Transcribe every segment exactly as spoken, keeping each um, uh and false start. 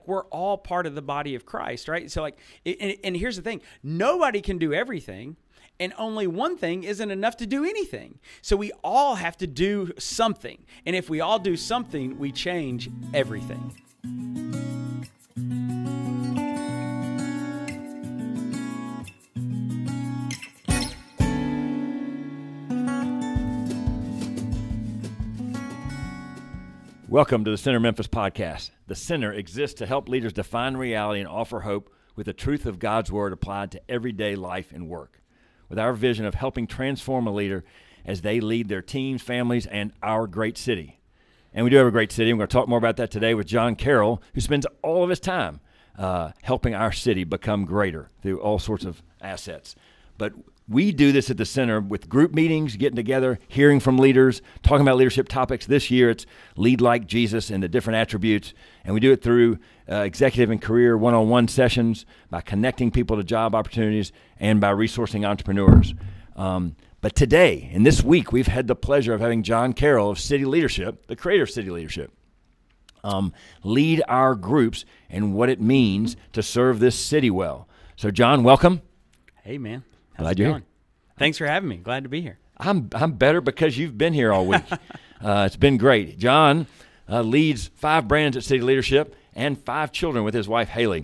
we're all part of the body of Christ, right? So like, and, and here's the thing, nobody can do everything, and only one thing isn't enough to do anything. So we all have to do something. And if we all do something, we change everything. Welcome to the Center Memphis podcast. The Center exists to help leaders define reality and offer hope with the truth of God's Word applied to everyday life and work, with our vision of helping transform a leader as they lead their teams, families, and our great city. And we do have a great city. I'm going to talk more about that today with John Carroll, who spends all of his time uh, helping our city become greater through all sorts of assets. But we do this at the Center with group meetings, getting together, hearing from leaders, talking about leadership topics. This year, it's Lead Like Jesus and the different attributes. And we do it through uh, executive and career one-on-one sessions, by connecting people to job opportunities, and by resourcing entrepreneurs. Um, but today, and this week, we've had the pleasure of having John Carroll of City Leadership, the creator of City Leadership, um, lead our groups and what it means to serve this city well. So, John, welcome. Hey, man. How's Glad it you're going? here. Thanks for having me. Glad to be here. I'm I'm better because you've been here all week. uh, it's been great. John uh, leads five brands at City Leadership and five children with his wife, Haley.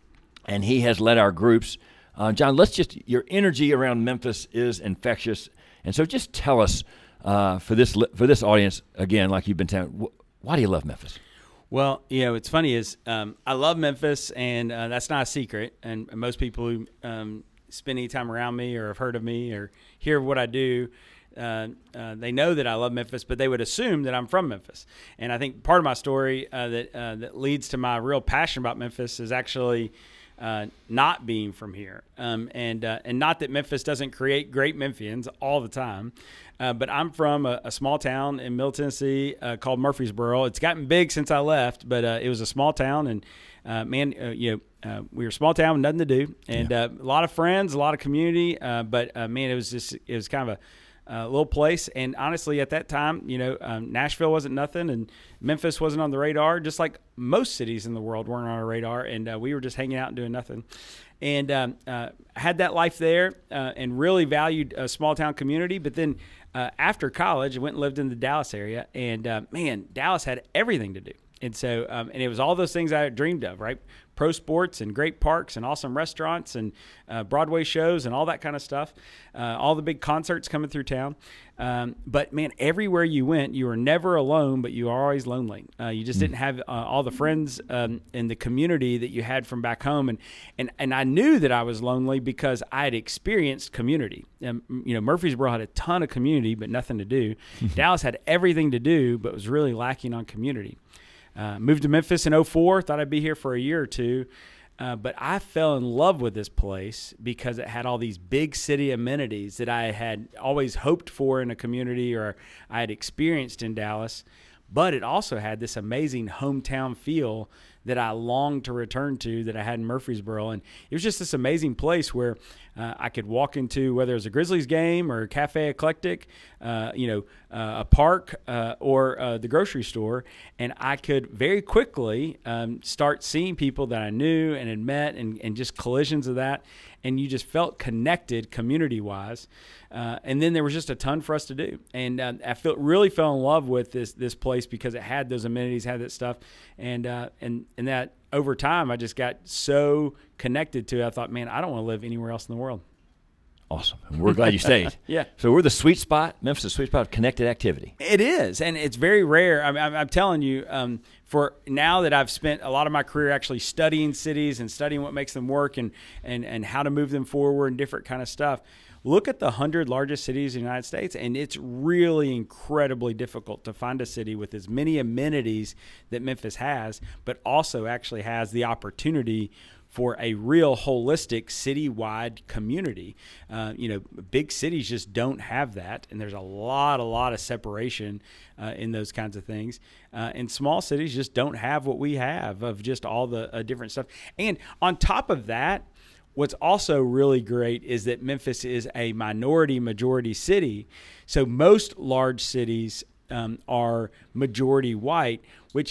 And he has led our groups. Uh, John, let's just, your energy around Memphis is infectious. And so just tell us uh, for this for this audience, again, like you've been telling, wh- why do you love Memphis? Well, you know, what's funny is um, I love Memphis, and uh, that's not a secret. And most people who um, spend any time around me or have heard of me or hear what I do, uh, uh, they know that I love Memphis, but they would assume that I'm from Memphis. And I think part of my story uh, that uh, that leads to my real passion about Memphis is actually uh, not being from here. Um, and uh, and not that Memphis doesn't create great Memphians all the time, uh, but I'm from a, a small town in Middle Tennessee uh, called Murfreesboro. It's gotten big since I left, but uh, it was a small town, and uh, man, uh, you know, Uh, we were a small town with nothing to do, and yeah. uh, a lot of friends, a lot of community. Uh, but uh, man, it was just it was kind of a uh, little place. And honestly, at that time, you know, um, Nashville wasn't nothing, and Memphis wasn't on the radar. Just like most cities in the world weren't on our radar, and uh, we were just hanging out and doing nothing. And um, uh, had that life there, uh, and really valued a small town community. But then uh, after college, I went and lived in the Dallas area, and uh, man, Dallas had everything to do. And so, um, and it was all those things I dreamed of, right? Pro sports and great parks and awesome restaurants and uh, Broadway shows and all that kind of stuff. Uh, all the big concerts coming through town. Um, but man, everywhere you went, you were never alone, but you were always lonely. Uh, you just didn't have uh, all the friends um, in the community that you had from back home. And, and, and I knew that I was lonely because I had experienced community. Um, you know, Murfreesboro had a ton of community, but nothing to do. Dallas had everything to do, but was really lacking on community. Uh, moved to Memphis in oh four, thought I'd be here for a year or two, uh, but I fell in love with this place because it had all these big city amenities that I had always hoped for in a community or I had experienced in Dallas, but it also had this amazing hometown feel that I longed to return to that I had in Murfreesboro. And it was just this amazing place where uh, I could walk into, whether it was a Grizzlies game or Cafe Eclectic, uh, you know, uh, a park uh, or uh, the grocery store, and I could very quickly um, start seeing people that I knew and had met and, and just collisions of that. And you just felt connected community-wise. Uh, and then there was just a ton for us to do. And uh, I felt, really fell in love with this this place because it had those amenities, had that stuff. And uh, and and that over time, I just got so connected to it. I thought, man, I don't want to live anywhere else in the world. Awesome. And we're glad you stayed. Yeah. So we're the sweet spot, Memphis, the sweet spot of connected activity. It is, and it's very rare. I mean, I'm, I'm telling you, um, for now that I've spent a lot of my career actually studying cities and studying what makes them work and, and, and how to move them forward and different kind of stuff, look at the one hundred largest cities in the United States, and it's really incredibly difficult to find a city with as many amenities that Memphis has, but also actually has the opportunity for a real holistic citywide community. Uh, you know, big cities just don't have that, and there's a lot, a lot of separation uh, in those kinds of things. Uh, and small cities just don't have what we have of just all the uh, different stuff. And on top of that, what's also really great is that Memphis is a minority majority city. So most large cities um, are majority white, which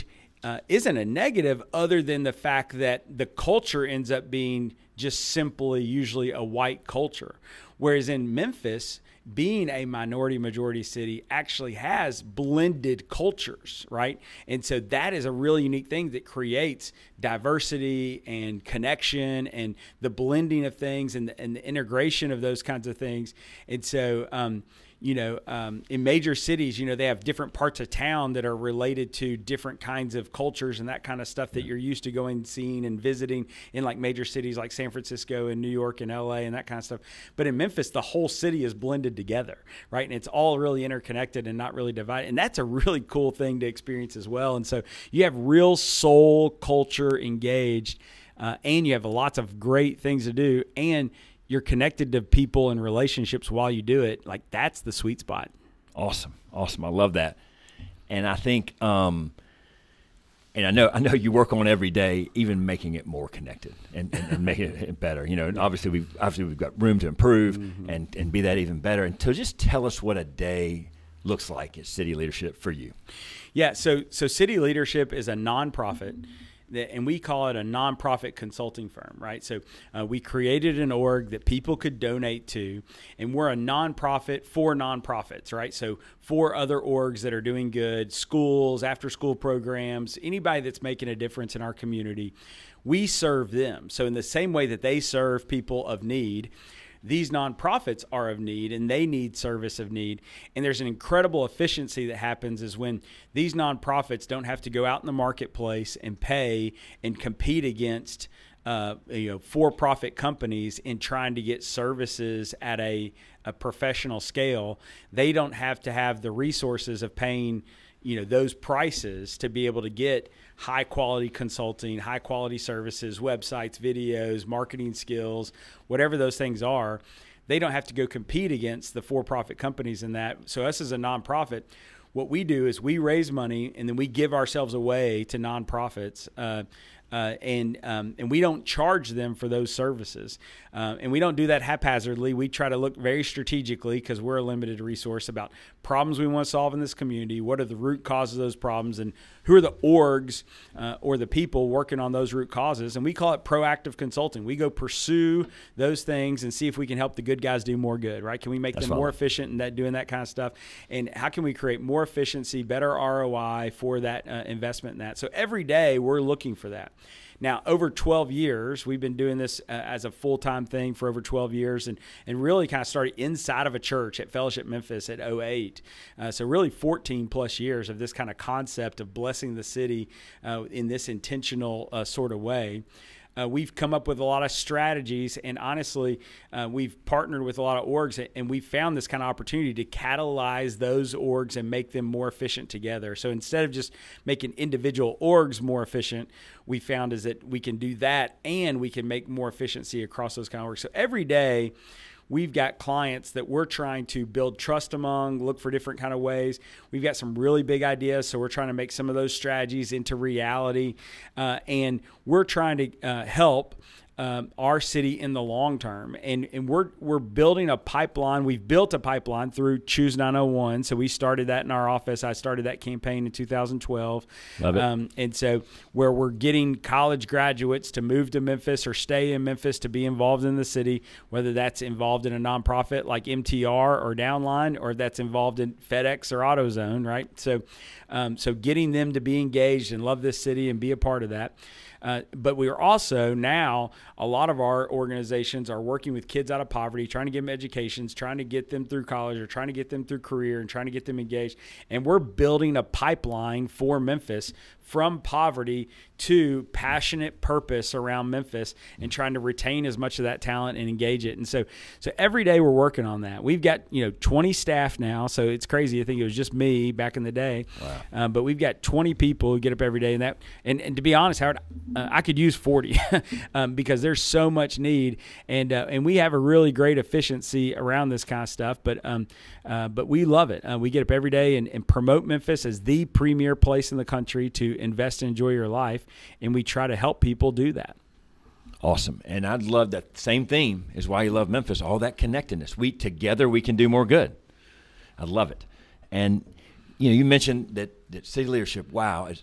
uh, isn't a negative, other than the fact that the culture ends up being just simply usually a white culture. Whereas in Memphis, being a minority majority city actually has blended cultures, right? And so that is a really unique thing that creates diversity and connection and the blending of things and the, and the integration of those kinds of things. And so, um, you know, um, in major cities, you know, they have different parts of town that are related to different kinds of cultures and that kind of stuff that you're used to going, seeing and visiting in like major cities like San Francisco and New York and L A and that kind of stuff. But in Memphis, the whole city is blended together, right? And it's all really interconnected and not really divided. And that's a really cool thing to experience as well. And so you have real soul culture engaged, uh, and you have lots of great things to do, and you're connected to people and relationships while you do it. Like, that's the sweet spot. Awesome. Awesome. I love that. And I think, um, and I know, I know you work on every day, even making it more connected and, and, and making it better. You know, and obviously we've, obviously we've got room to improve mm-hmm. and, and be that even better. And so just tell us what a day looks like at City Leadership for you. Yeah. So, so City Leadership is a nonprofit. And we call it a nonprofit consulting firm, right? So uh, we created an org that people could donate to, and we're a nonprofit for nonprofits, right? So for other orgs that are doing good, schools, after-school programs, anybody that's making a difference in our community, we serve them. So in the same way that they serve people of need, these nonprofits are of need, and they need service of need. And there's an incredible efficiency that happens is when these nonprofits don't have to go out in the marketplace and pay and compete against uh, you know, for-profit companies in trying to get services at a, a professional scale. They don't have to have the resources of paying, you know, those prices to be able to get high quality consulting, high quality services, websites, videos, marketing skills, whatever those things are. They don't have to go compete against the for-profit companies in that. So us as a nonprofit, what we do is we raise money and then we give ourselves away to nonprofits. Uh, Uh, and um, and we don't charge them for those services. Uh, and we don't do that haphazardly. We try to look very strategically, because we're a limited resource, about problems we want to solve in this community. What are the root causes of those problems, and who are the orgs uh, or the people working on those root causes? And we call it proactive consulting. We go pursue those things and see if we can help the good guys do more good, right? Can we make That's them more right. efficient in that, doing that kind of stuff? And how can we create more efficiency, better R O I for that uh, investment in that? So every day we're looking for that. Now, over twelve years, we've been doing this uh, as a full-time thing for over twelve years, and, and really kind of started inside of a church at Fellowship Memphis at oh eight. Uh, so really fourteen plus years of this kind of concept of blessing the city uh, in this intentional uh, sort of way. Uh, we've come up with a lot of strategies, and honestly, uh, we've partnered with a lot of orgs, and we've found this kind of opportunity to catalyze those orgs and make them more efficient together. So instead of just making individual orgs more efficient, we found is that we can do that, and we can make more efficiency across those kind of orgs. So every day, we've got clients that we're trying to build trust among, look for different kind of ways. We've got some really big ideas, so we're trying to make some of those strategies into reality. Uh, and we're trying to uh, help um, our city in the long term. And and we're we're building a pipeline. We've built a pipeline through Choose nine oh one. So we started that in our office. I started that campaign in two thousand twelve. Love it. Um, and so where we're getting college graduates to move to Memphis or stay in Memphis to be involved in the city, whether that's involved in a nonprofit like M T R or Downline, or that's involved in FedEx or AutoZone, right? So, um, so getting them to be engaged and love this city and be a part of that. Uh, but we are also now, a lot of our organizations are working with kids out of poverty, trying to give them educations, trying to get them through college, or trying to get them through career, and trying to get them engaged. And we're building a pipeline for Memphis from poverty to passionate purpose around Memphis, and trying to retain as much of that talent and engage it. And so, so every day we're working on that. We've got, you know, twenty staff now. So it's crazy. I think it was just me back in the day. Wow. Um, but we've got twenty people who get up every day, and that, and, and to be honest, Howard, uh, I could use forty um, because there's so much need, and, uh, and we have a really great efficiency around this kind of stuff, but, um, uh, but we love it. Uh, we get up every day and, and promote Memphis as the premier place in the country to invest and enjoy your life, and we try to help people do that. Awesome. And I'd love that same theme is why you love Memphis, all that connectedness. We together we can do more good. I love it. And you know, you mentioned that, that city leadership, wow, it's, it's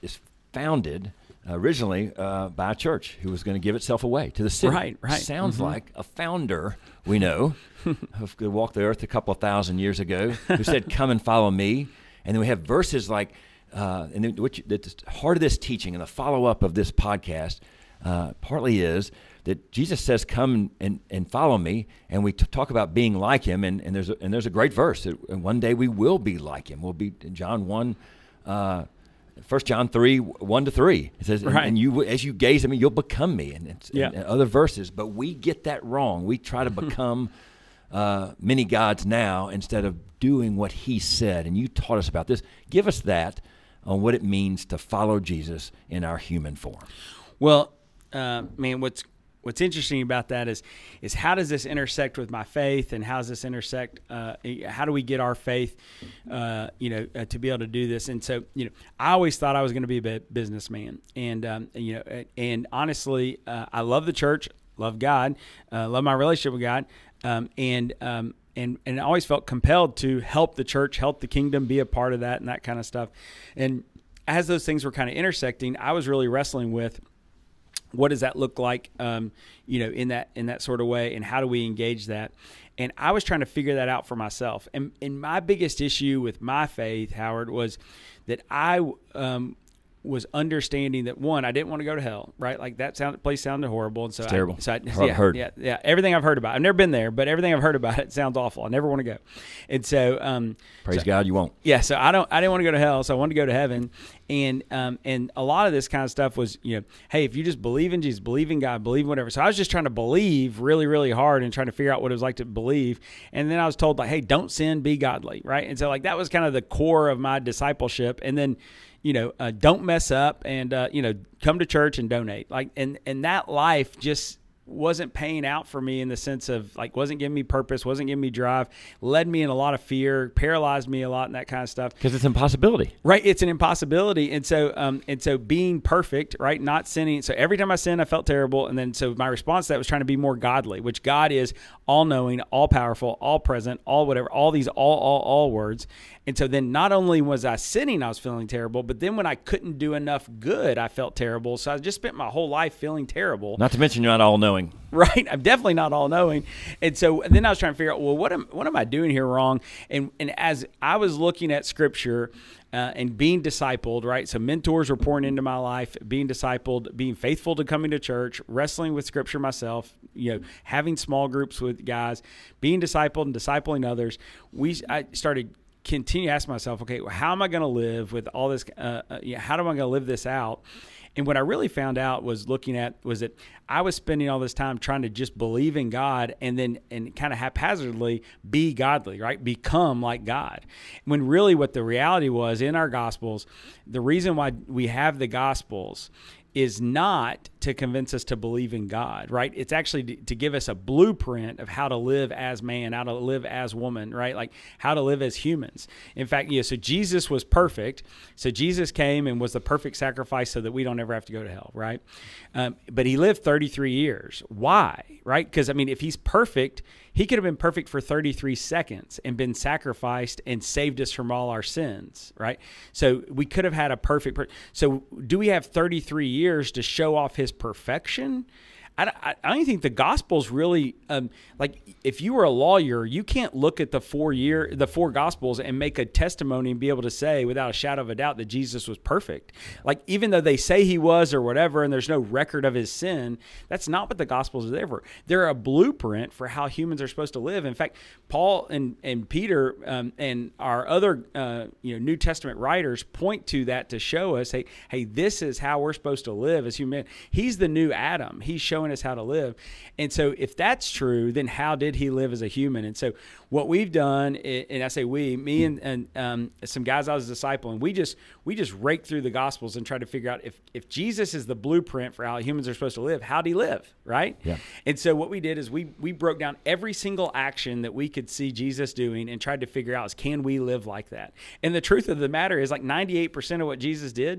founded originally uh, by a church who was going to give itself away to the city. Right, right. Sounds mm-hmm. like a founder we know who walked the earth a couple of thousand years ago who said, "Come and follow me." And then we have verses like, uh, and then which the heart of this teaching and the follow-up of this podcast uh, partly is that Jesus says, "Come and, and follow me," and we t- talk about being like him, and, and there's a, and there's a great verse that one day we will be like him. We'll be in John one, uh, First John three, one to three. It says, right. and, and you as you gaze at me, you'll become me, and, it's, yeah. and, and other verses. But we get that wrong. We try to become uh, many gods now instead of doing what he said. And you taught us about this. Give us that on what it means to follow Jesus in our human form. Well, uh, man, what's What's interesting about that is, is how does this intersect with my faith, and how does this intersect? Uh, how do we get our faith, uh, you know, uh, to be able to do this? And so, you know, I always thought I was going to be a businessman, and um, you know, and honestly, uh, I love the church, love God, uh, love my relationship with God, um, and um, and and I always felt compelled to help the church, help the kingdom, be a part of that, and that kind of stuff. And as those things were kind of intersecting, I was really wrestling with, what does that look like, um, you know, in that in that sort of way, and how do we engage that? And I was trying to figure that out for myself. And, and my biggest issue with my faith, Howard, was that I um, was understanding that, one, I didn't want to go to hell, right? Like that sound, place sounded horrible. And so it's I, terrible. So I, I've yeah, heard. Yeah, yeah, everything I've heard about it. I've never been there, but everything I've heard about it sounds awful. I never want to go. And so, um, praise so, God, you won't. Yeah, so I don't. I didn't want to go to hell, so I wanted to go to heaven. And um, and a lot of this kind of stuff was, you know, hey, if you just believe in Jesus, believe in God, believe in whatever. So I was just trying to believe really, really hard and trying to figure out what it was like to believe. And then I was told, like, hey, don't sin, be godly, right? And so, like, that was kind of the core of my discipleship. And then, you know, uh, don't mess up, and uh, you know, come to church and donate. Like, and and that life just wasn't paying out for me in the sense of, like, wasn't giving me purpose, wasn't giving me drive, led me in a lot of fear, paralyzed me a lot, and that kind of stuff. Because it's an impossibility. Right. It's an impossibility. And so, um, and so being perfect, right, not sinning. So every time I sinned, I felt terrible. And then, so my response to that was trying to be more godly, which God is all knowing, all powerful, all present, all whatever, all these all, all, all words. And so then not only was I sinning, I was feeling terrible, but then when I couldn't do enough good, I felt terrible. So I just spent my whole life feeling terrible. Not to mention you're not all knowing. Right. I'm definitely not all knowing. And so and then I was trying to figure out, well, what am, what am I doing here wrong? And, and as I was looking at Scripture uh, and being discipled, right? So mentors were pouring into my life, being discipled, being faithful to coming to church, wrestling with Scripture myself, you know, having small groups with guys, being discipled and discipling others. We I started continue to ask myself, okay, well, how am I going to live with all this? Uh, uh, you know, how am I going to live this out? And what I really found out was looking at was that I was spending all this time trying to just believe in God and then and kind of haphazardly be godly, right? Become like God. When really what the reality was in our Gospels, the reason why we have the Gospels is not to convince us to believe in God, right? It's actually to, to give us a blueprint of how to live as man, how to live as woman, right? Like how to live as humans. In fact, you know, so Jesus was perfect. So Jesus came and was the perfect sacrifice so that we don't ever have to go to hell, right? Um, but he lived thirty-three years. Why, right? Because, I mean, if he's perfect, he could have been perfect for thirty-three seconds and been sacrificed and saved us from all our sins, right? So we could have had a perfect per- so do we have thirty-three years to show off his perfection? I, I don't think the Gospels really, um, like if you were a lawyer, you can't look at the four year, the four Gospels and make a testimony and be able to say without a shadow of a doubt that Jesus was perfect. Like even though they say he was or whatever, and there's no record of his sin, that's not what the Gospels are there for. They're a blueprint for how humans are supposed to live. In fact, Paul and, and Peter um, and our other uh, you know New Testament writers point to that to show us, hey, hey, this is how we're supposed to live as human. He's the new Adam. He's showing us how to live. And so if that's true, then how did he live as a human? And so what we've done, and I say we, me and, and um, some guys I was discipling, we just we just rake through the Gospels and try to figure out if, if Jesus is the blueprint for how humans are supposed to live, how did he live, right? Yeah. And so what we did is we we broke down every single action that we could see Jesus doing and tried to figure out is, can we live like that? And the truth of the matter is, like ninety-eight percent of what Jesus did,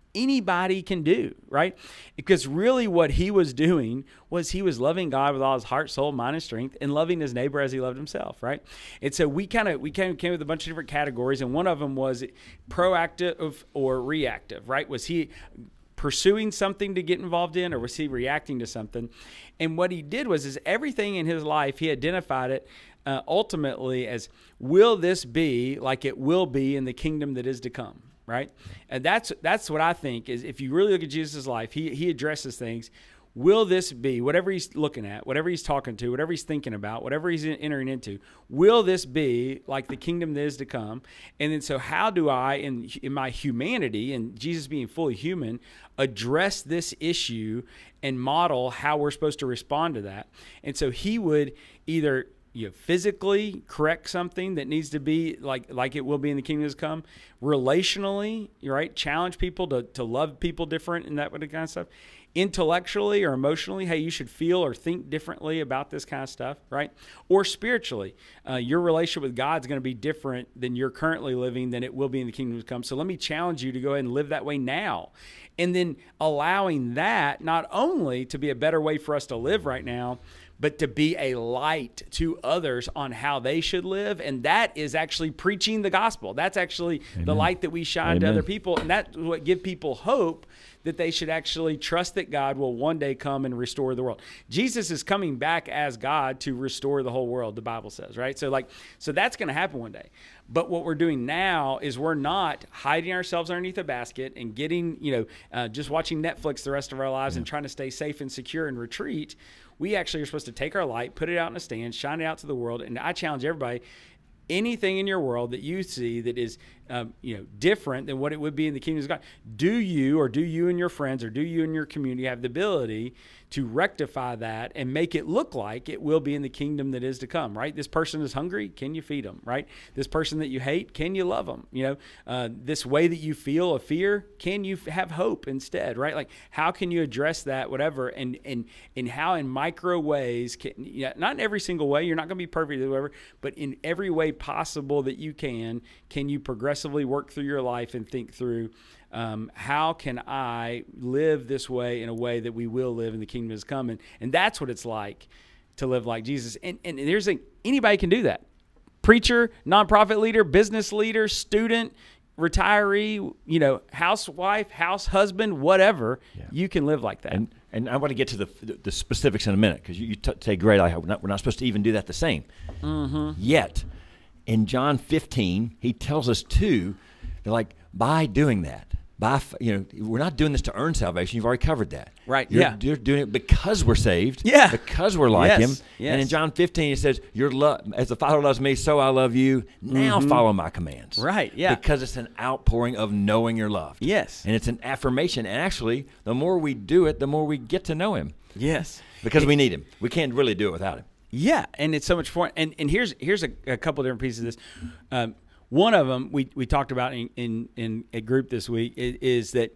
anybody can do, right? Because really what he was doing was he was loving God with all his heart, soul, mind, and strength, and loving his neighbor as he loved himself, right? And so we kind of we kind of came with a bunch of different categories, and one of them was proactive or reactive, right? Was he pursuing something to get involved in, or was he reacting to something? And what he did was is everything in his life, he identified it uh, ultimately as, will this be like it will be in the kingdom that is to come? Right? And that's that's what I think is, if you really look at Jesus' life, he he addresses things. Will this be, whatever he's looking at, whatever he's talking to, whatever he's thinking about, whatever he's entering into, will this be like the kingdom that is to come? And then so how do I, in, in my humanity, and Jesus being fully human, address this issue and model how we're supposed to respond to that? And so he would either you know, physically correct something that needs to be like like it will be in the kingdom that's come, relationally, right? Challenge people to, to love people different and that kind of stuff. Intellectually or emotionally, hey, you should feel or think differently about this kind of stuff, right? Or spiritually, uh, your relationship with God is going to be different than you're currently living than it will be in the kingdom to come. So let me challenge you to go ahead and live that way now. And then allowing that not only to be a better way for us to live right now, but to be a light to others on how they should live. And that is actually preaching the gospel. That's actually Amen. The light that we shine Amen. To other people. And that's what gives people hope that they should actually trust that God will one day come and restore the world. Jesus is coming back as God to restore the whole world, the Bible says, right? So like, so that's going to happen one day. But what we're doing now is we're not hiding ourselves underneath a basket and getting, you know, uh, just watching Netflix the rest of our lives yeah. and trying to stay safe and secure and retreat. We actually are supposed to take our light, put it out in a stand, shine it out to the world. And I challenge everybody, anything in your world that you see that is um, you know, different than what it would be in the kingdom of God, do you or do you and your friends or do you and your community have the ability to rectify that and make it look like it will be in the kingdom that is to come, right? This person is hungry. Can you feed them, right? This person that you hate, can you love them? You know, uh, this way that you feel of fear, can you have hope instead, right? Like, how can you address that, whatever, and and and how in micro ways, can, you know, not in every single way, you're not going to be perfect, whatever, but in every way possible that you can, can you progressively work through your life and think through, Um, how can I live this way in a way that we will live in the kingdom is coming? And that's what it's like to live like Jesus. And, and there's a, anybody can do that. Preacher, nonprofit leader, business leader, student, retiree, you know, housewife, house husband, whatever, yeah. you can live like that. And, and I want to get to the the specifics in a minute, because you, you t- say, great, I, we're, not, we're not supposed to even do that the same. Mm-hmm. Yet, in John fifteen, he tells us too, they're like, by doing that, by, you know, we're not doing this to earn salvation. You've already covered that. Right. You're, yeah. You're doing it because we're saved. Yeah. Because we're like yes. Him. Yes. And in John fifteen, it says, "Your love, as the Father loves me, so I love you. Now mm-hmm. follow my commands." Right. Yeah. Because it's an outpouring of knowing you're loved. Yes. And it's an affirmation. And actually, the more we do it, the more we get to know Him. Yes. Because it, we need Him. We can't really do it without Him. Yeah. And it's so much fun. And and here's here's a, a couple different pieces of this. Um, one of them we we talked about in in, in a group this week is, is that.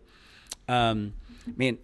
Um, man,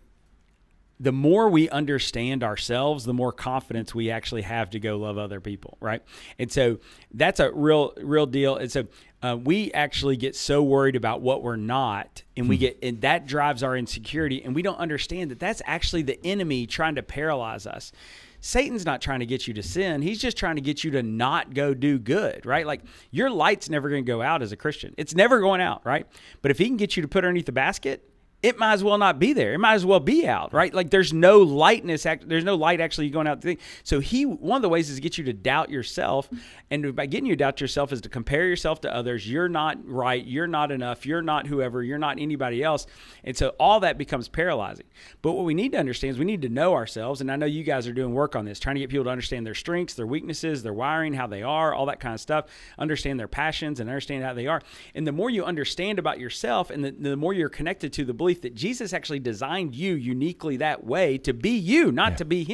the more we understand ourselves, the more confidence we actually have to go love other people, right? And so that's a real, real deal. And so uh, we actually get so worried about what we're not, and we get, and that drives our insecurity, and we don't understand that that's actually the enemy trying to paralyze us. Satan's not trying to get you to sin. He's just trying to get you to not go do good, right? Like, your light's never going to go out as a Christian. It's never going out, right? But if he can get you to put underneath the basket, it might as well not be there. It might as well be out, right? Like, there's no lightness. There's no light actually going out. So he, one of the ways is to get you to doubt yourself. And by getting you to doubt yourself is to compare yourself to others. You're not right. You're not enough. You're not whoever. You're not anybody else. And so all that becomes paralyzing. But what we need to understand is we need to know ourselves. And I know you guys are doing work on this, trying to get people to understand their strengths, their weaknesses, their wiring, how they are, all that kind of stuff, understand their passions and understand how they are. And the more you understand about yourself, and the, the more you're connected to the belief that Jesus actually designed you uniquely that way to be you, not yeah. to be Him.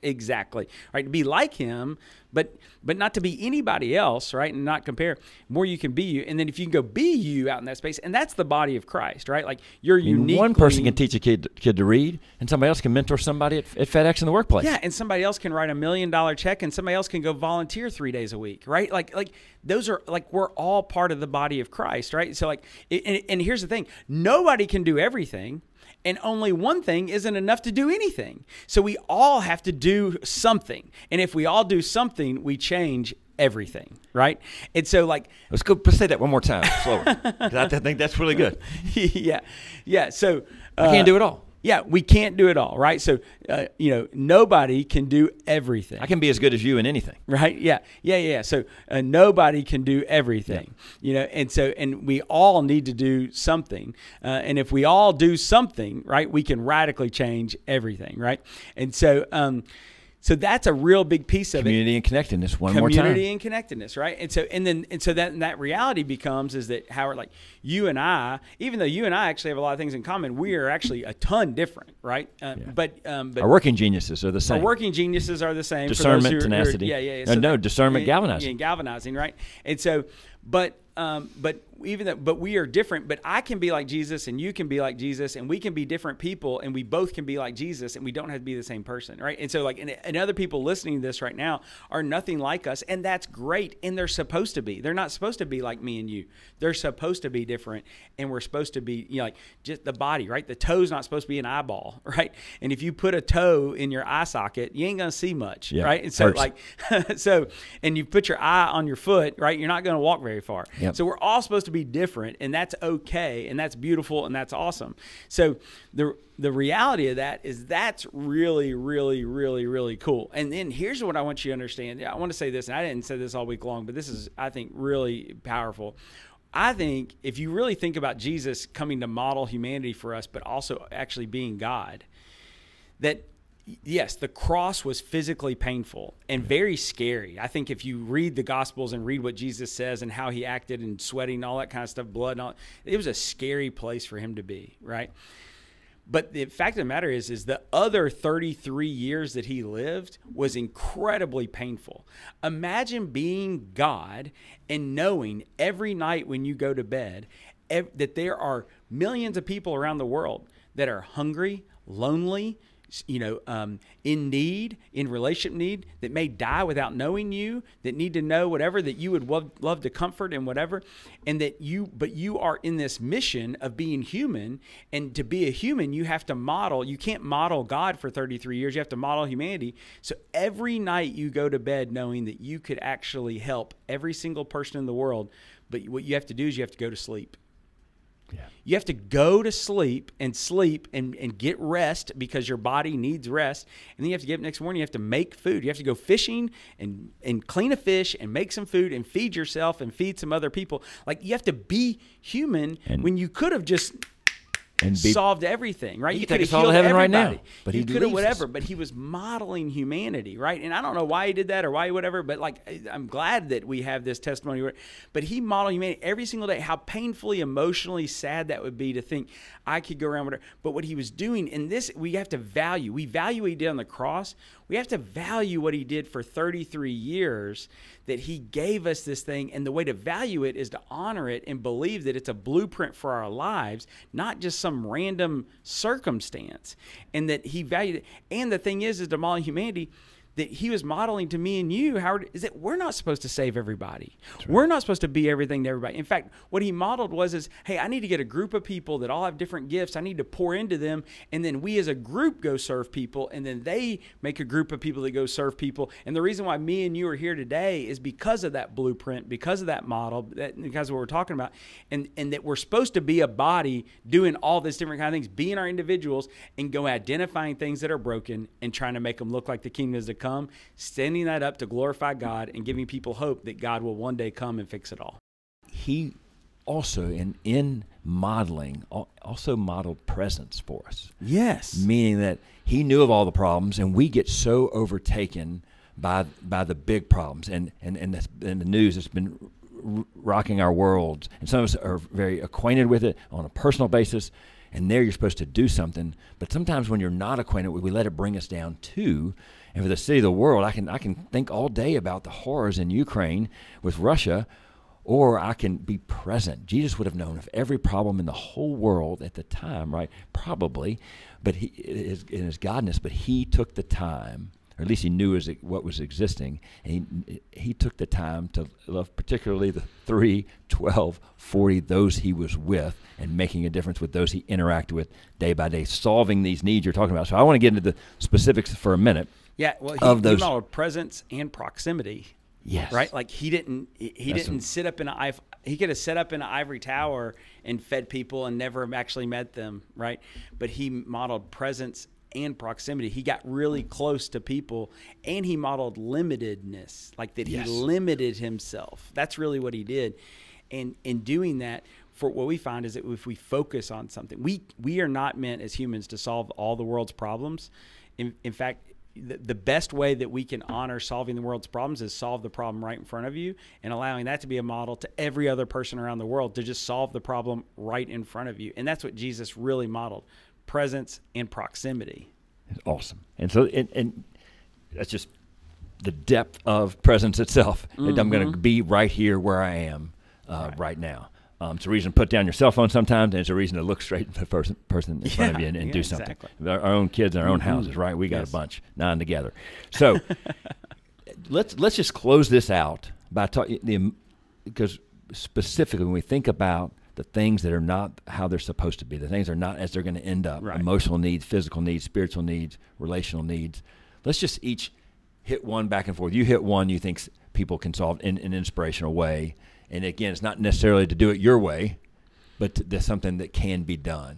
Exactly. Right. To be like him, but but not to be anybody else, right? And not compare. More you can be you. And then if you can go be you out in that space, and that's the body of Christ, right? Like you're unique. One person can teach a kid kid to read, and somebody else can mentor somebody at, at FedEx in the workplace. Yeah, and somebody else can write a million dollar check, and somebody else can go volunteer three days a week, right? Like like those are like we're all part of the body of Christ, right? So like, and, and here's the thing: nobody can do everything. And only one thing isn't enough to do anything. So we all have to do something. And if we all do something, we change everything, right? And so like... Let's go let's say that one more time, slower. Because I think that's really good. yeah. Yeah. So... Uh, I can't do it all. Yeah, we can't do it all, right? So, uh, you know, nobody can do everything. I can be as good as you in anything. Right? Yeah, yeah, yeah. So uh, nobody can do everything, yeah. you know, and so, and we all need to do something. Uh, and if we all do something, right, we can radically change everything, right? And so, um, so that's a real big piece of Community it. and connectedness. One more time. Community and connectedness, right? And so, and then, and so that and that reality becomes is that Howard, like you and I, even though you and I actually have a lot of things in common, we are actually a ton different, right? Uh, yeah. But, um, but our working geniuses are the same. Our working geniuses are the same. Discernment, for those who are, tenacity. Who are, yeah, yeah. yeah. No, So no, that, discernment, yeah, galvanizing. Yeah, galvanizing, right? And so, but. Um, but even that, but we are different. But I can be like Jesus, and you can be like Jesus, and we can be different people, and we both can be like Jesus, and we don't have to be the same person, right? And so, like, and, and other people listening to this right now are nothing like us, and that's great. And they're supposed to be. They're not supposed to be like me and you. They're supposed to be different, and we're supposed to be, you know, like just the body, right? The toe's not supposed to be an eyeball, right? And if you put a toe in your eye socket, you ain't gonna see much, yeah, right? And so, hurts. like, so, and you put your eye on your foot, right? You're not gonna walk very far. Yep. So we're all supposed to be different, and that's okay, and that's beautiful, and that's awesome. So the the reality of that is that's really, really, really, really cool. And then here's what I want you to understand. I want to say this, and I didn't say this all week long, but this is, I think, really powerful. I think if you really think about Jesus coming to model humanity for us, but also actually being God, that yes, the cross was physically painful and very scary. I think if you read the Gospels and read what Jesus says and how he acted and sweating, all that kind of stuff, blood, and all, it was a scary place for him to be, right? But the fact of the matter is, is the other thirty-three years that he lived was incredibly painful. Imagine being God and knowing every night when you go to bed ev- that there are millions of people around the world that are hungry, lonely, you know, um, in need, in relationship need, that may die without knowing you, that need to know whatever, that you would love, love to comfort and whatever, and that you, but you are in this mission of being human, and to be a human, you have to model, you can't model God for thirty-three years, you have to model humanity. So every night you go to bed knowing that you could actually help every single person in the world, but what you have to do is you have to go to sleep. Yeah. You have to go to sleep and sleep and, and get rest because your body needs rest. And then you have to get up next morning. You have to make food. You have to go fishing and, and clean a fish and make some food and feed yourself and feed some other people. Like you have to be human and when you could have just and be, solved everything, right? You could have healed heaven everybody. Right now, but you could have whatever, us. But he was modeling humanity, right? And I don't know why he did that or why whatever, but like I'm glad that we have this testimony. Where, but he modeled humanity every single day. How painfully, emotionally sad that would be to think I could go around whatever. But what he was doing in this, we have to value. We value what he did on the cross. We have to value what he did for thirty-three years, that he gave us this thing. And the way to value it is to honor it and believe that it's a blueprint for our lives, not just some random circumstance. And that he valued it. And the thing is, is to model humanity, that he was modeling to me and you, Howard, is that we're not supposed to save everybody. Right. We're not supposed to be everything to everybody. In fact, what he modeled was is, hey, I need to get a group of people that all have different gifts. I need to pour into them, and then we as a group go serve people, and then they make a group of people that go serve people. And the reason why me and you are here today is because of that blueprint, because of that model, that, because of what we're talking about, and, and that we're supposed to be a body doing all this different kind of things, being our individuals, and go identifying things that are broken and trying to make them look like the kingdom is to come. Come, standing that up to glorify God and giving people hope that God will one day come and fix it all. He also, in, in modeling, also modeled presence for us. Yes. Meaning that he knew of all the problems, and we get so overtaken by by the big problems and, and, and, the, and the news that's been rocking our worlds. And some of us are very acquainted with it on a personal basis. and there you're supposed to do something. But sometimes when you're not acquainted, we let it bring us down too. And for the city of the world, I can I can think all day about the horrors in Ukraine with Russia, or I can be present. Jesus would have known of every problem in the whole world at the time, right? Probably, but he in his godness, but he took the time, or at least he knew as what was existing, and he, he took the time to love particularly the three, twelve, forty, those he was with, and making a difference with those he interacted with day by day, solving these needs you're talking about. So I want to get into the specifics for a minute. Yeah, well, he, of those, he modeled presence and proximity. Yes. Right? Like he didn't he, he didn't a, sit up in a he could have set up in an ivory tower and fed people and never actually met them, right? But he modeled presence and proximity. He got really close to people, and he modeled limitedness, like that yes. he limited himself. That's really what he did. And in doing that, for what we find is that if we focus on something, we we are not meant as humans to solve all the world's problems. In, in fact, the, the best way that we can honor solving the world's problems is solve the problem right in front of you, and allowing that to be a model to every other person around the world to just solve the problem right in front of you. And that's what Jesus really modeled, presence and proximity. Awesome. And so, and, and that's just the depth of presence itself. Mm-hmm. I'm going to be right here where I am uh, right. right now. Um, it's a reason to put down your cell phone sometimes, and it's a reason to look straight at the person, person in front yeah, of you and, and yeah, do something. Exactly. Our, our own kids in our own mm-hmm. houses, right? We got yes. a bunch, nine together. So let's let's just close this out by talking the because specifically when we think about the things that are not how they're supposed to be, the things are not as they're going to end up, right. emotional needs, physical needs, spiritual needs, relational needs. Let's just each hit one back and forth. You hit one you think people can solve in, in an inspirational way. And again, it's not necessarily to do it your way, but there's something that can be done.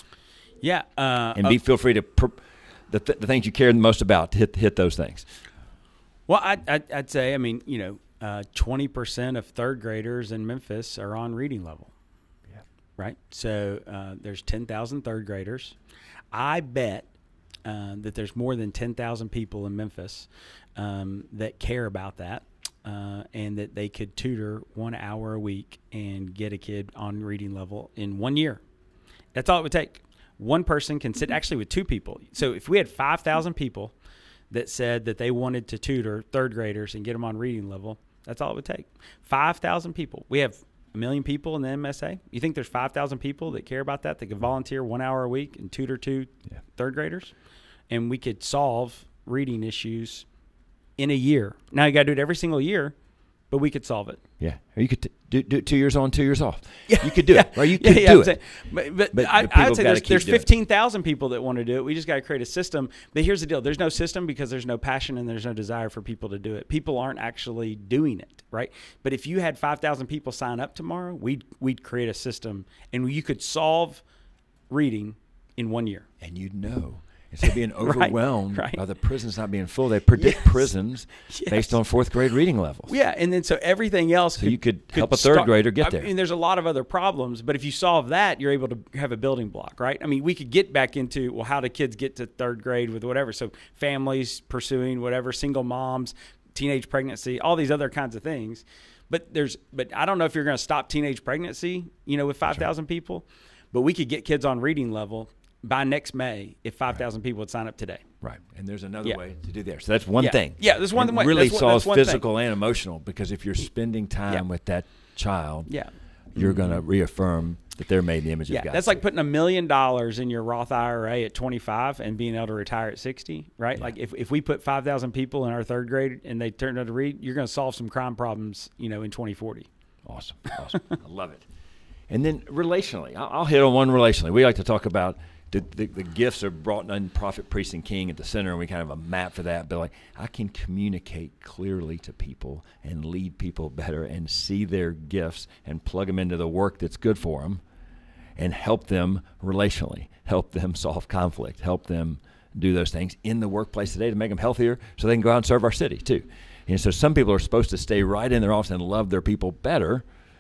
Yeah. Uh, and be uh, feel free to, pr- the, th- the things you care the most about, to hit, hit those things. Well, I, I, I'd say, I mean, you know, uh, twenty percent of third graders in Memphis are on reading level. Yeah. Right? So uh, there's ten thousand third graders. I bet uh, that there's more than ten thousand people in Memphis um, that care about that. Uh, and that they could tutor one hour a week and get a kid on reading level in one year. That's all it would take. One person can sit actually with two people. So if we had five thousand people that said that they wanted to tutor third graders and get them on reading level, that's all it would take. five thousand people. We have a million people in the M S A. You think there's five thousand people that care about that, that could volunteer one hour a week and tutor two yeah. third graders? And we could solve reading issues in a year. Now you got to do it every single year, but we could solve it. Yeah, or you could t- do, do it two years on, two years off. Yeah. You could do yeah. it, right? You could yeah, yeah, do I'm it. saying, but but, but I, I would say there's, there's fifteen thousand people that want to do it. We just got to create a system. But here's the deal: there's no system because there's no passion and there's no desire for people to do it. People aren't actually doing it, right? But if you had five thousand people sign up tomorrow, we'd we'd create a system, and you could solve reading in one year. And you'd know. Instead of being overwhelmed right, right. by the prisons not being full, they predict yes. prisons yes. based on fourth grade reading levels. Yeah, and then so everything else. So could, you could, could help a third start, grader get I there. I mean, there's a lot of other problems, but if you solve that, you're able to have a building block, right? I mean, we could get back into, well, how do kids get to third grade with whatever? So families pursuing whatever, single moms, teenage pregnancy, all these other kinds of things. But there's, but I don't know if you're going to stop teenage pregnancy, you know, with five thousand right. people, but we could get kids on reading level by next May if five thousand right. people would sign up today. Right. And there's another yeah. way to do there. So that's one yeah. thing. Yeah, there's one thing. It really that's solves one, that's physical thing. and emotional, because if you're spending time yeah. with that child, yeah. you're mm-hmm. going to reaffirm that they're made in the image yeah, of God. That's like putting a million dollars in your Roth I R A at twenty-five and being able to retire at sixty, right? Yeah. Like if, if we put five thousand people in our third grade and they turn out to read, you're going to solve some crime problems, you know, in twenty forty. Awesome. Awesome. I love it. And then relationally, I'll, I'll hit on one relationally. We like to talk about the, the, the gifts are brought in prophet, priest, and king at the center, and we kind of have a map for that. But like, I can communicate clearly to people and lead people better and see their gifts and plug them into the work that's good for them and help them relationally, help them solve conflict, help them do those things in the workplace today to make them healthier so they can go out and serve our city too. And so some people are supposed to stay right in their office and love their people better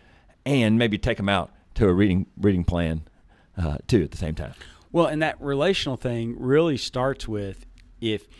and maybe take them out to a reading reading plan uh, too at the same time. Well, and that relational thing really starts with if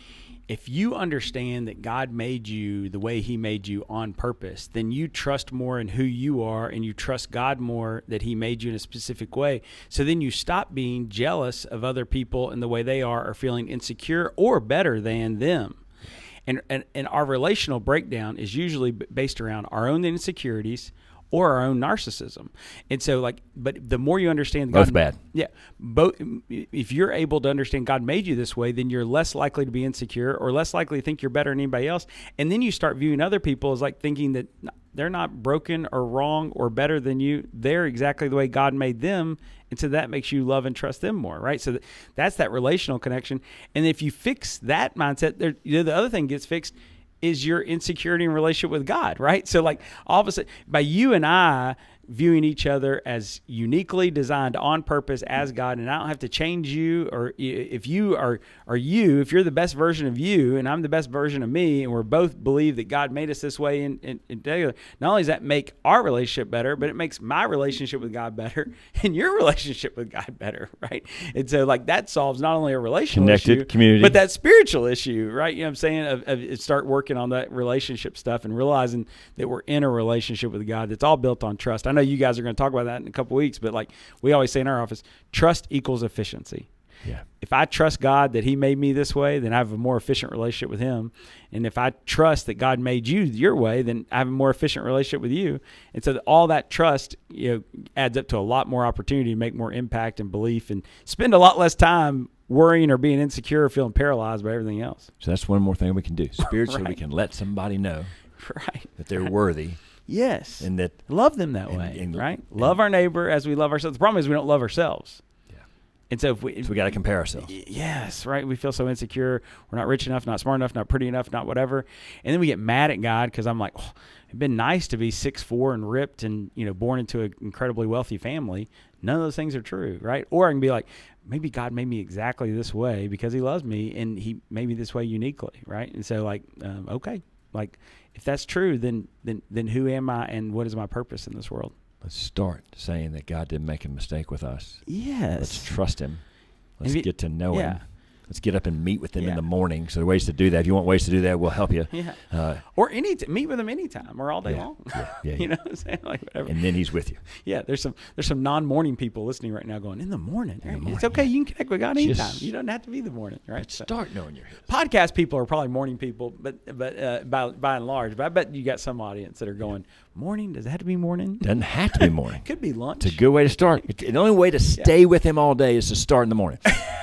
if you understand that God made you the way he made you on purpose, then you trust more in who you are, and you trust God more that he made you in a specific way. So then you stop being jealous of other people and the way they are, or feeling insecure or better than them. And, and, and our relational breakdown is usually based around our own insecurities or our own narcissism. And so, like, but the more you understand God, both bad. Yeah, both. If you're able to understand God made you this way, then you're less likely to be insecure or less likely to think you're better than anybody else. And then you start viewing other people as like thinking that they're not broken or wrong or better than you. They're exactly the way God made them. And so that makes you love and trust them more, right? So th- that's that relational connection. And if you fix that mindset, there, you know, the other thing gets fixed is your insecurity in relationship with God, right? So like all of a sudden, by you and I viewing each other as uniquely designed on purpose as God, and I don't have to change you, or if you are are you, if you're the best version of you and I'm the best version of me, and we're both believe that God made us this way, and, and, and not only does that make our relationship better, but it makes my relationship with God better and your relationship with God better, right? And so like that solves not only a relational Connected issue, community, but that spiritual issue, right? You know what I'm saying? Of, of start working on that relationship stuff and realizing that we're in a relationship with God that's all built on trust. I know you guys are going to talk about that in a couple of weeks, but like we always say in our office, trust equals efficiency. Yeah. If I trust God that he made me this way, then I have a more efficient relationship with him. And if I trust that God made you your way, then I have a more efficient relationship with you. And so that all that trust, you know, adds up to a lot more opportunity to make more impact and belief and spend a lot less time worrying or being insecure or feeling paralyzed by everything else. So that's one more thing we can do. Spiritually, Right. we can let somebody know Right. that they're worthy. Yes. And that love them that and, way, and, right? And, love our neighbor as we love ourselves. The problem is we don't love ourselves. Yeah. And so if we, so we got to compare ourselves. Yes, right. We feel so insecure. We're not rich enough, not smart enough, not pretty enough, not whatever. And then we get mad at God because I'm like, oh, it'd been nice to be six foot four and ripped and, you know, born into an incredibly wealthy family. None of those things are true, right? Or I can be like, maybe God made me exactly this way because he loves me and he made me this way uniquely, right? And so like, um, okay, like if that's true, then, then, then who am I and what is my purpose in this world? Let's start saying that God didn't make a mistake with us. Yes. Let's trust him. Let's you, get to know yeah. him. Let's get up and meet with him yeah. in the morning. So there are ways to do that. If you want ways to do that, we'll help you. Yeah. Uh, or any t- meet with him anytime or all day yeah, long. Yeah, yeah, you yeah. know what I'm saying? Like whatever. And then he's with you. Yeah, there's some there's some non-morning people listening right now going, in the morning. In the Right? morning, It's okay. yeah. You can connect with God anytime. Just You don't have to be the morning, right? So, Start knowing your his. podcast people are probably morning people, but but uh, by by and large. But I bet you got some audience that are going, morning? Does it have to be morning? Doesn't have to be morning. Could be lunch. It's a good way to start. It, the only way to stay yeah. with him all day is to start in the morning.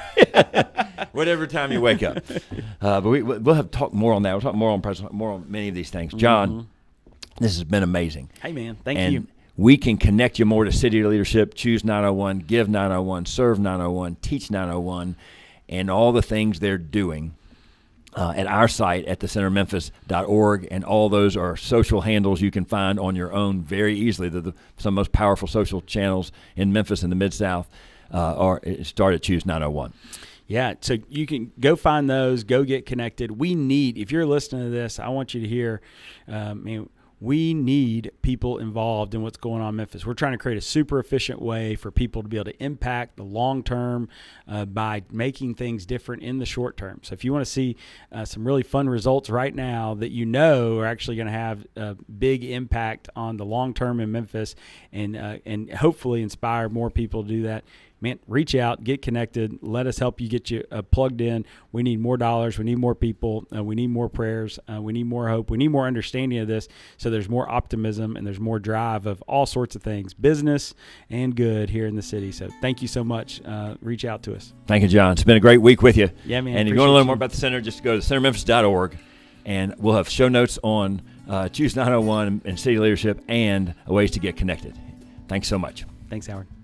Whatever time you wake up. Uh, but we, we'll have talk more on that. We'll talk more on more on many of these things. John, mm-hmm. this has been amazing. Hey, man. Thank and you. We can connect you more to City Leadership, Choose nine oh one, Give nine oh one, Serve nine oh one, Teach nine oh one, and all the things they're doing uh, at our site at the center memphis dot org. And all those are social handles you can find on your own very easily. They're the, some of the most powerful social channels in Memphis and the Mid-South uh, are start at Choose nine oh one. Yeah, so you can go find those, go get connected. We need, if you're listening to this, I want you to hear, um, I mean, we need people involved in what's going on in Memphis. We're trying to create a super efficient way for people to be able to impact the long term uh, by making things different in the short term. So if you want to see uh, some really fun results right now that you know are actually going to have a big impact on the long term in Memphis and uh, and hopefully inspire more people to do that, man, reach out, get connected. Let us help you get you uh, plugged in. We need more dollars. We need more people. Uh, we need more prayers. Uh, we need more hope. We need more understanding of this so there's more optimism and there's more drive of all sorts of things, business and good here in the city. So thank you so much. Uh, reach out to us. Thank you, John. It's been a great week with you. Yeah, man. And if you want to learn more about the center, just go to center memphis dot org, and we'll have show notes on uh, Choose nine oh one and City Leadership and ways to get connected. Thanks so much. Thanks, Howard.